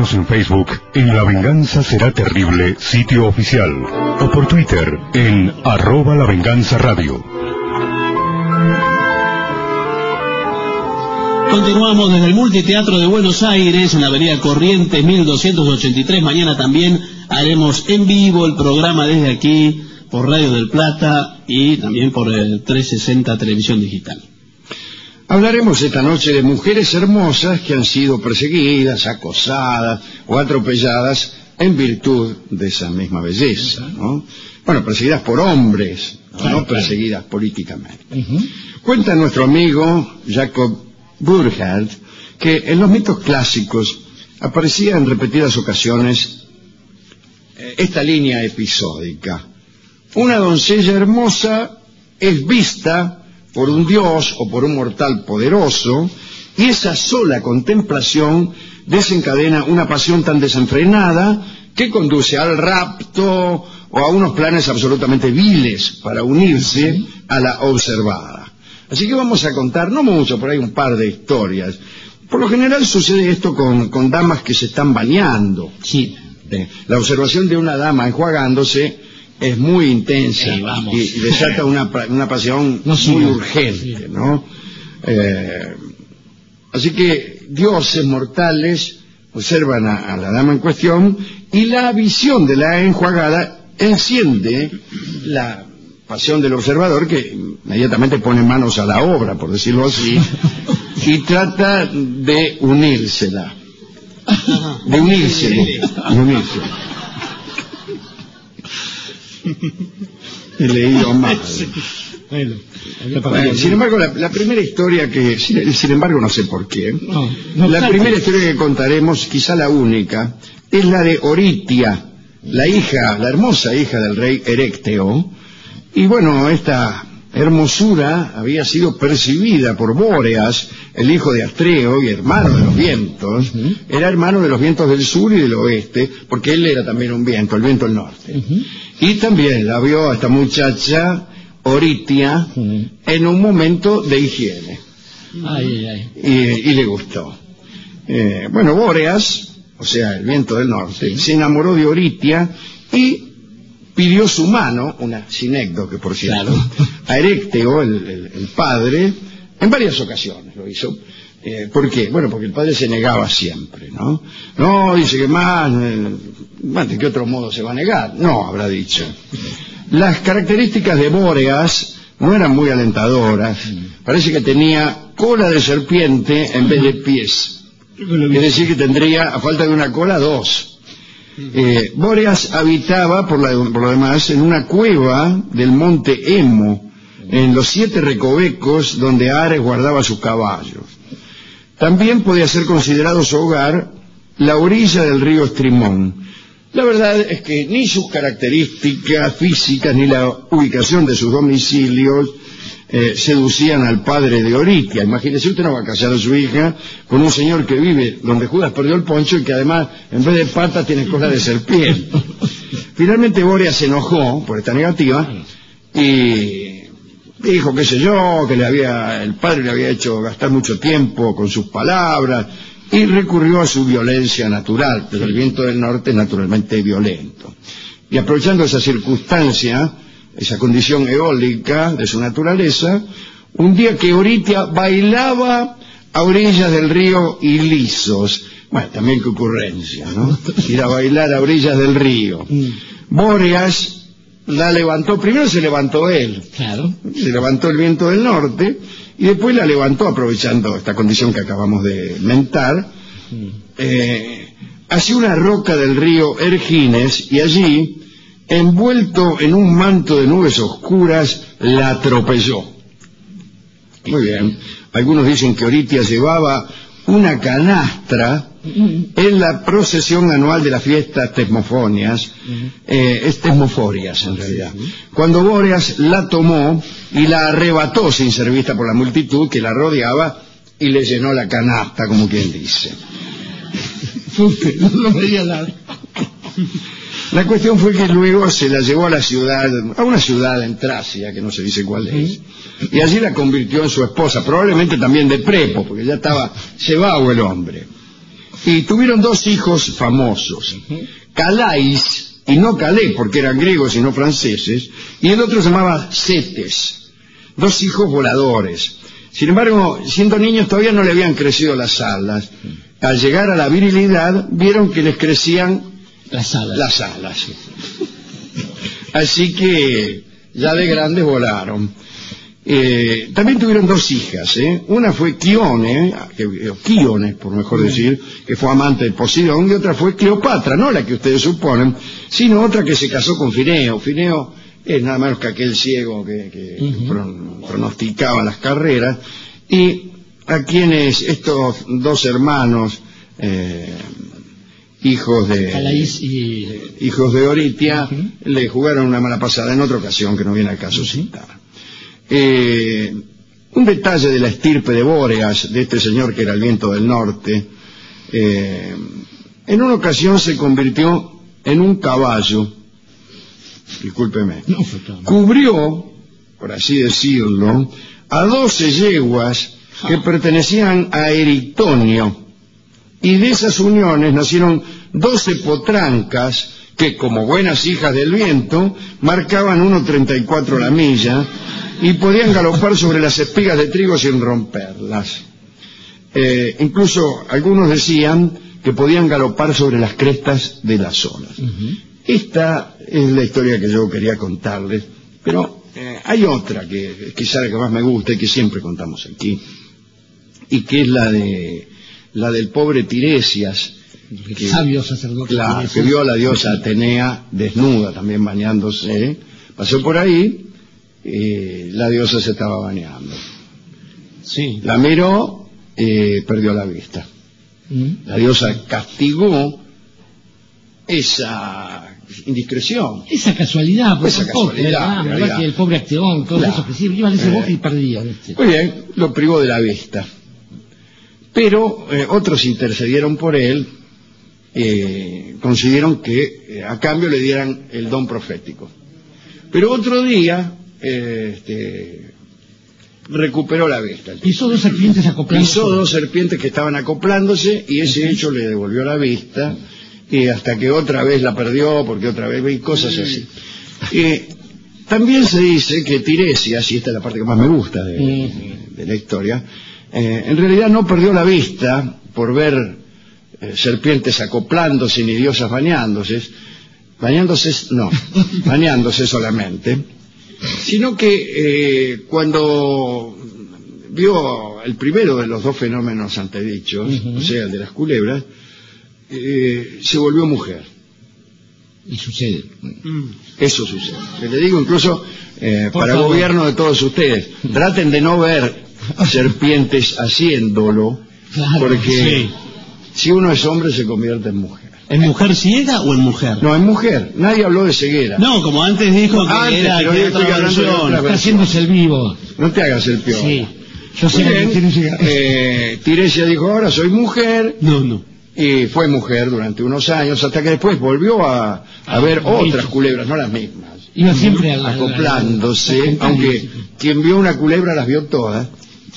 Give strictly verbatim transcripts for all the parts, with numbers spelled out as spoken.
Síguenos en Facebook en La Venganza Será Terrible, sitio oficial, o por Twitter en arroba La Venganza Radio. Continuamos desde el Multiteatro de Buenos Aires, en la avenida Corrientes mil doscientos ochenta y tres. Mañana también haremos en vivo el programa desde aquí, por Radio del Plata y también por el trescientos sesenta Televisión Digital. Hablaremos esta noche de mujeres hermosas que han sido perseguidas, acosadas o atropelladas en virtud de esa misma belleza, ¿no? Bueno, perseguidas por hombres, no, claro, no perseguidas claro. políticamente. Uh-huh. Cuenta nuestro amigo Jacob Burckhardt que en los mitos clásicos aparecía en repetidas ocasiones esta línea episódica: una doncella hermosa es vista por un dios o por un mortal poderoso, y esa sola contemplación desencadena una pasión tan desenfrenada que conduce al rapto o a unos planes absolutamente viles para unirse a la observada. Así que vamos a contar, no mucho, por ahí un par de historias. Por lo general sucede esto con, con damas que se están bañando. Sí. Eh, la observación de una dama enjuagándose es muy intensa sí, y, y desata una, una pasión no, sí, muy urgente, sí. ¿no? Eh, así que dioses mortales observan a, a la dama en cuestión y la visión de la enjuagada enciende la pasión del observador, que inmediatamente pone manos a la obra, por decirlo así, y trata de unírsela. De unírsela. De unírsela. He leído mal. Bueno, bueno, sin embargo, la, la primera historia que... Sin, sin embargo, no sé por qué. No, no la tanto. primera historia que contaremos, quizá la única, es la de Oritia, la hija, la hermosa hija del rey Erecteo. Y bueno, esta hermosura había sido percibida por Bóreas, el hijo de Astreo y hermano de los vientos. Uh-huh. Era hermano de los vientos del sur y del oeste, porque él era también un viento, el viento del norte. Uh-huh. Y también la vio a esta muchacha Oritia uh-huh. en un momento de higiene. Ay, ay. Y, y le gustó. Eh, bueno, Bóreas, o sea, el viento del norte, sí. se enamoró de Oritia y pidió su mano, una sinécdoque por cierto, claro. a Erecteo, el, el, el padre, en varias ocasiones lo hizo. Eh, ¿Por qué? Bueno, porque el padre se negaba siempre, ¿no? No, dice que más, eh, ¿de qué otro modo se va a negar? No, habrá dicho. Las características de Bóreas no eran muy alentadoras. Parece que tenía cola de serpiente en vez de pies. Es decir, que tendría, a falta de una cola, dos. Eh, Bóreas habitaba, por, la, por lo demás, en una cueva del monte Hemo, en los siete recovecos donde Ares guardaba sus caballos. También podía ser considerado su hogar la orilla del río Estrimón. La verdad es que ni sus características físicas ni la ubicación de sus domicilios eh, seducían al padre de Oritia. Imagínese, usted no va a casar a su hija con un señor que vive donde Judas perdió el poncho y que además en vez de patas tiene cola de serpiente. Finalmente Bóreas se enojó por esta negativa y dijo, qué sé yo, que le había, el padre le había hecho gastar mucho tiempo con sus palabras, y recurrió a su violencia natural, pero el viento del norte es naturalmente violento. Y aprovechando esa circunstancia, esa condición eólica de su naturaleza, un día que Oritia bailaba a orillas del río Ilisos, bueno, también qué ocurrencia, ¿no? Ir a bailar a orillas del río. Bóreas la levantó, primero se levantó él, claro. se levantó el viento del norte, y después la levantó aprovechando esta condición que acabamos de mentar, eh, hacia una roca del río Ergines, y allí, envuelto en un manto de nubes oscuras, la atropelló. Muy bien. Algunos dicen que Oritia llevaba una canastra en la procesión anual de las fiestas tesmofonias, eh, es tesmoforias en realidad, cuando Bóreas la tomó y la arrebató sin ser vista por la multitud que la rodeaba y le llenó la canasta, como quien dice. No me diga nada. La cuestión fue que luego se la llevó a la ciudad, a una ciudad en Tracia, que no se dice cuál es, y allí la convirtió en su esposa, probablemente también de prepo, porque ya estaba cebado el hombre. Y tuvieron dos hijos famosos, Calais, y no Calais porque eran griegos y no franceses, y el otro se llamaba Cetes, dos hijos voladores. Sin embargo, siendo niños todavía no le habían crecido las alas. Al llegar a la virilidad, vieron que les crecían las alas. Las alas. Así que ya de grandes volaron. Eh, también tuvieron dos hijas, ¿eh? Una fue Quione, que, Quione, por mejor decir, que fue amante de Poseidón, y otra fue Cleopatra, no la que ustedes suponen, sino otra que se casó con Fineo. Fineo es nada menos que aquel ciego que, que uh-huh. pron, pronosticaba las carreras, y a quienes estos dos hermanos, eh, hijos de y... hijos de Oritia, uh-huh. le jugaron una mala pasada en otra ocasión que no viene al caso uh-huh. citar. Eh, un detalle de la estirpe de Bóreas, de este señor que era el viento del norte, eh, en una ocasión se convirtió en un caballo, discúlpeme, no, cubrió, por así decirlo, a doce yeguas que pertenecían a Eritonio, y de esas uniones nacieron doce potrancas que, como buenas hijas del viento, marcaban uno treinta y cuatro la milla y podían galopar sobre las espigas de trigo sin romperlas. Eh, incluso algunos decían que podían galopar sobre las crestas de las olas. Uh-huh. Esta es la historia que yo quería contarles, pero eh, hay otra que quizá la que más me gusta y que siempre contamos aquí, y que es la de la del pobre Tiresias, que, sabio sacerdote, claro, que vio a la diosa Atenea desnuda, también bañándose, pasó por ahí, y la diosa se estaba bañando. Sí. La miró, eh, perdió la vista. ¿Mm? La diosa castigó esa indiscreción, esa casualidad, pues esa casualidad, pobre, ¿verdad? Que el pobre Acteón, todo claro. eso que sí, iba a ese bote y perdía. ¿Viste? Muy bien, lo privó de la vista. Pero eh, otros intercedieron por él, eh, consiguieron que eh, a cambio le dieran el don profético. Pero otro día eh, este, recuperó la vista. Hizo dos serpientes acoplándose. Hizo dos serpientes que estaban acoplándose y ese hecho le devolvió la vista, y hasta que otra vez la perdió, porque otra vez vi cosas así. Eh, también se dice que Tiresias, y esta es la parte que más me gusta de, de, de la historia, eh, en realidad no perdió la vista por ver eh, serpientes acoplándose ni diosas bañándose, bañándose, no, bañándose solamente, sino que eh, cuando vio el primero de los dos fenómenos antedichos, uh-huh. o sea, el de las culebras, eh, se volvió mujer. Y sucede. Eso sucede. Le digo incluso eh, para favor. Gobierno de todos ustedes, traten de no ver serpientes haciéndolo, claro, porque sí. si uno es hombre se convierte en mujer. ¿En mujer ciega o en mujer? No, en mujer. Nadie habló de ceguera. No, como antes dijo que antes, era pero que estoy hablando de otra está haciéndose el vivo. No te hagas el peor. Sí. Yo sé bien, que Tiresias eh, Tiresias dijo, ahora soy mujer. No, no. Y fue mujer durante unos años, hasta que después volvió a, a ver ah, otras culebras, no las mismas. Iba siempre a la, acoplándose, a la, a la, aunque sí. quien vio una culebra las vio todas.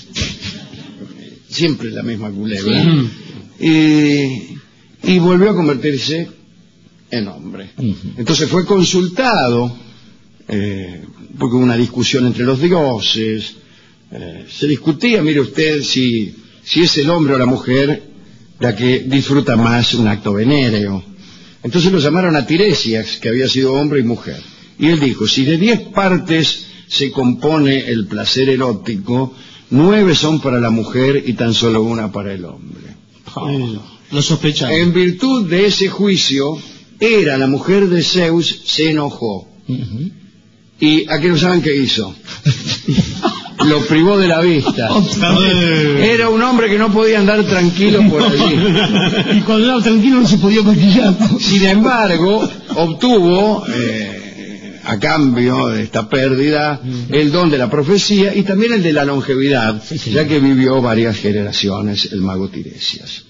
Siempre la misma culebra. Sí. Y, y volvió a convertirse en hombre. Uh-huh. Entonces fue consultado, eh, porque hubo una discusión entre los dioses, eh, se discutía, mire usted, si, si es el hombre o la mujer la que disfruta más un acto venéreo. Entonces lo llamaron a Tiresias, que había sido hombre y mujer. Y él dijo, si de diez partes se compone el placer erótico, nueve son para la mujer y tan solo una para el hombre. Oh, lo sospechaba. En virtud de ese juicio, Hera, la mujer de Zeus, se enojó. Uh-huh. ¿Y a qué no saben qué hizo? Lo privó de la vista. Era un hombre que no podía andar tranquilo por allí. Y cuando andaba tranquilo no se podía maquillar. Sin embargo, obtuvo, eh, a cambio de esta pérdida, el don de la profecía y también el de la longevidad, sí, sí. ya que vivió varias generaciones el mago Tiresias.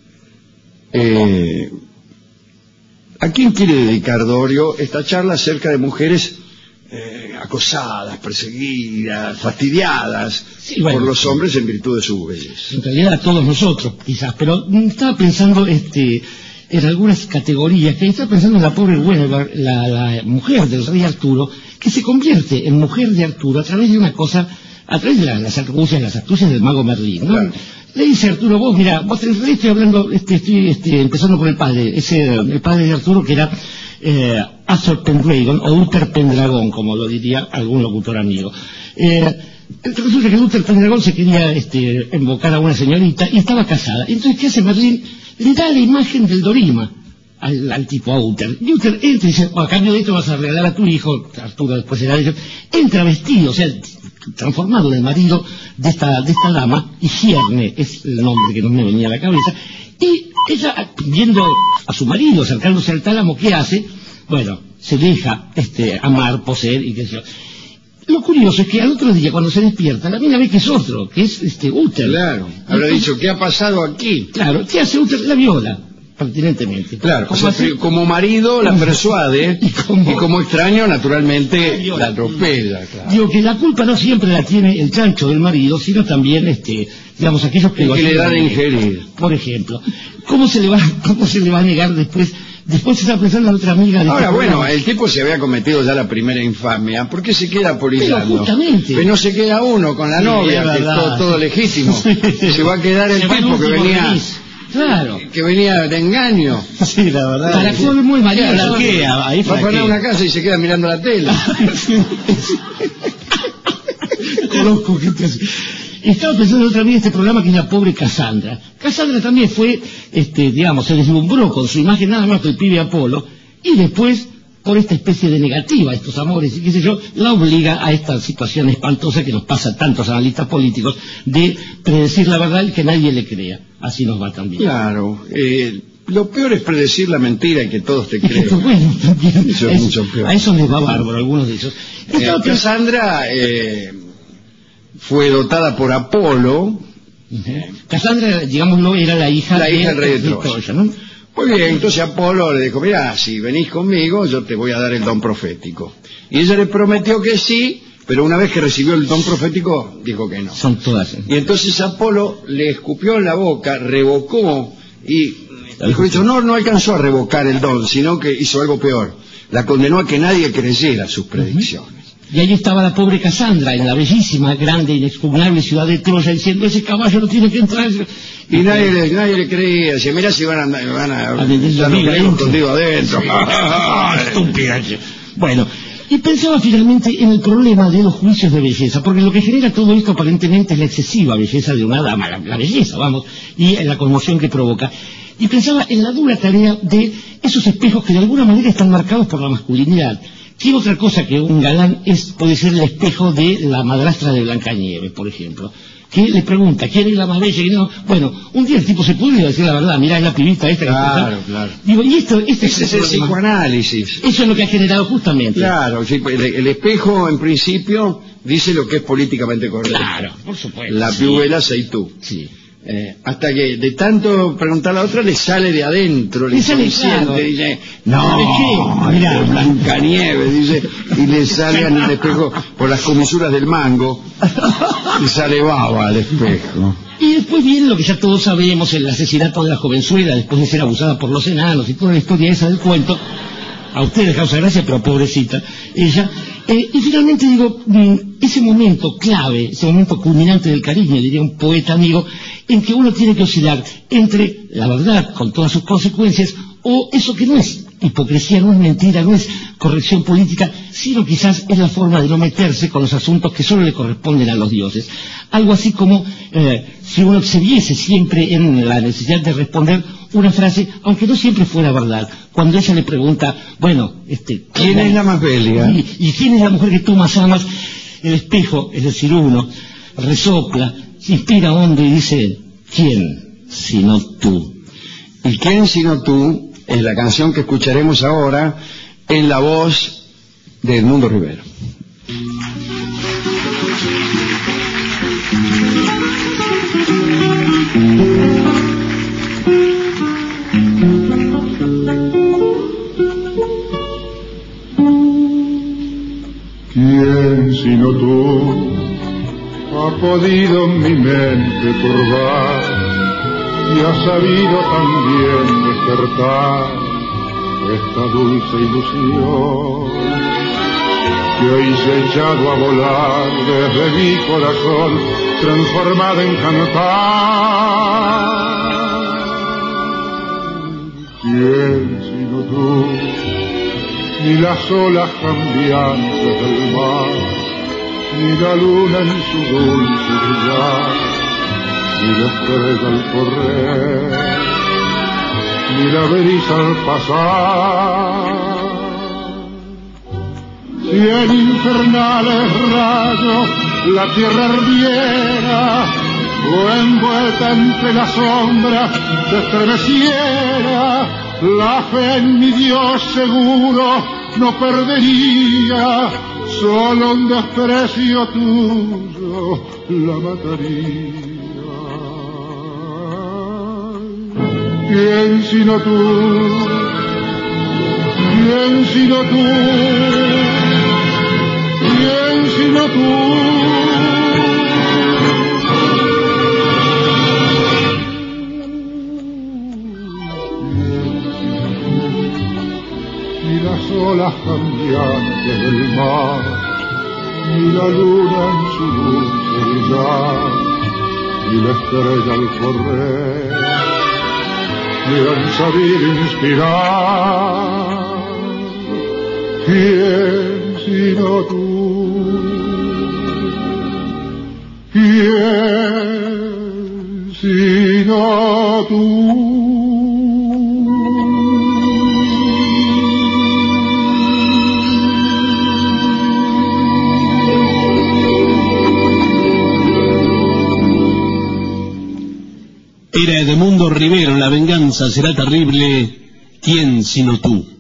Eh, ¿A quién quiere dedicar, Dorio, esta charla acerca de mujeres eh, acosadas, perseguidas, fastidiadas sí, bueno, por los hombres en virtud de su belleza. En realidad a todos nosotros, quizás, pero estaba pensando este, en algunas categorías, que estaba pensando en la pobre Guinevere, la, la mujer del rey Arturo, que se convierte en mujer de Arturo a través de una cosa, a través de la, las astucias, las astucias del mago Merlín, ¿no? Claro. Le dice Arturo, vos, mira, vos en realidad estoy hablando, este, estoy este, empezando por el padre, ese, el padre de Arturo, que era eh, Arthur Pendragon, o Uther Pendragon, como lo diría algún locutor amigo. Eh, resulta que Uther Pendragon se quería este, invocar a una señorita y estaba casada. Entonces, ¿qué hace Merlín? Le da la imagen del Dorima al, al tipo, a Uther. Y Uther entra y dice, oh, a cambio de esto vas a regalar a tu hijo, Arturo después será de entra vestido, o sea, transformado en el marido de esta, de esta dama, y Gierne es el nombre que no me venía a la cabeza, y ella, viendo a su marido acercándose al tálamo, ¿qué hace? Bueno, se deja este, amar, poseer y qué sé yo. Lo curioso es que al otro día, cuando se despierta, la mina ve que es otro, que es este Uther. Claro, habrá dicho, ¿qué ha pasado aquí? Claro, ¿qué hace Uther? La viola, pertinentemente. Claro, o sea, como marido la persuade, y como, y como extraño, naturalmente, la atropella. Claro. Digo que la culpa no siempre la tiene el chancho del marido, sino también, este, digamos, aquellos que... El que le da de ingerir. Por ejemplo, ¿cómo se le va, cómo se le va a negar después? Después se está pensando en otra amiga de Ahora, este bueno, programa. el tipo se había cometido ya la primera infamia. ¿Por qué se queda polillando? Pero justamente. Pero no se queda uno con la Sí, novia, es que es verdad. todo, todo legítimo. Se va a quedar el Se va tipo el que último venía... feliz. Claro. Que venía de engaño. Sí, la verdad. Para Sí. colmo muy Ahí variado. flaquea, ahí Va a poner flaquea. una casa y se queda mirando la tele. Conozco gente así. Estaba pensando otra vez en este programa que es la pobre Cassandra. Cassandra también fue, este, digamos, se deslumbró con su imagen nada más que el pibe Apolo, y después, por esta especie de negativa, estos amores y qué sé yo, la obliga a esta situación espantosa que nos pasa a tantos analistas políticos de predecir la verdad y que nadie le crea. Así nos va también. Claro, eh, lo peor es predecir la mentira y que todos te crean. Bueno, también, Eso a, es eso, mucho peor. a eso les va bárbaro, algunos de ellos. Eh, Estaba pensando- Cassandra eh, fue dotada por Apolo. Cassandra, digámoslo, era la hija, La de, hija del rey de de Troya. Troya, ¿no? Muy bien, entonces Apolo le dijo, mira, si venís conmigo, yo te voy a dar el don profético. Y ella le prometió que sí, pero una vez que recibió el don profético, dijo que no. Son todas. ¿eh? Y entonces Apolo le escupió en la boca, revocó, y dijo, dicho, no, no alcanzó a revocar el don, sino que hizo algo peor. La condenó a que nadie creyera sus predicciones. Y ahí estaba la pobre Cassandra en la bellísima, grande, inexpugnable ciudad de Troya diciendo, ese caballo no tiene que entrar. Y nadie le, nadie le creía, decía, mirá si van a, andar- van a, A vender ya la lo migra tenemos dentro. escondido adentro. Estúpida. Bueno, y pensaba finalmente en el problema de los juicios de belleza, porque lo que genera todo esto aparentemente es la excesiva belleza de una dama, la, la belleza, vamos, y la conmoción que provoca. Y pensaba en la dura tarea de esos espejos que de alguna manera están marcados por la masculinidad. ¿Qué otra cosa que un galán es, puede ser el espejo de la madrastra de Blancanieves, por ejemplo? Que le pregunta, ¿quién es la más bella? Y no, bueno, un día el tipo se pudo decir la verdad, mirá, es la pibita esta que Claro, está. claro. Digo, y esto, este Ese es el problema. psicoanálisis. Eso es lo que ha generado justamente. Claro, sí, el, el espejo en principio dice lo que es políticamente correcto. Claro, por supuesto. La sí. piuela sei tú. Sí. Eh, hasta que de tanto preguntar a la otra le sale de adentro, le Le sale inconsciente, claro. dice, ¿Sabe no, qué? Mirá. Blancanieves, dice, y le sale en el espejo por las comisuras del mango, le sale baba al espejo. Y después viene lo que ya todos sabemos, el asesinato de la jovenzuela después de ser abusada por los enanos y toda la historia esa del cuento. A ustedes causa gracia, pero pobrecita ella. Eh, y finalmente digo, mm, ese momento clave, ese momento culminante del cariño, diría un poeta amigo, en que uno tiene que oscilar entre la verdad con todas sus consecuencias o eso que no es hipocresía, no es mentira, no es corrección política, sino quizás es la forma de no meterse con los asuntos que solo le corresponden a los dioses. Algo así como eh, si uno se viese siempre en la necesidad de responder una frase, aunque no siempre fuera verdad. Cuando ella le pregunta, bueno, este, ¿Quién ¿cómo? es la más bella? ¿Y, y quién es la mujer que tú más amas? El espejo, es decir, uno, resopla, se inspira hondo y dice, ¿quién sino tú? ¿Y quién sino tú? Es la canción que escucharemos ahora en la voz de Edmundo Rivero. Yeah. podido mi mente turbar y ha sabido también despertar esta dulce ilusión que hoy se ha echado a volar desde mi corazón, transformada en cantar. ¿Quién sino tú? Ni las olas cambiantes del mar, ni la luna en su dulce brillar, ni la estrella al correr, ni la brisa al pasar. Si en infernales rayos la tierra ardiera, o envuelta entre las sombras se estremeciera, la fe en mi Dios seguro no perdería, solo un desprecio tuyo la mataría. ¿Quién sino tú? ¿Quién sino tú? ¿Quién sino tú? Ni las olas cambiantes del mar, ni la luna en su dulce brillar, ni la estrella al correr, me han sabido inspirar. ¿Quién sino tú? ¿Quién sino tú? Era Edmundo Rivero, La venganza será terrible, ¿quién sino tú?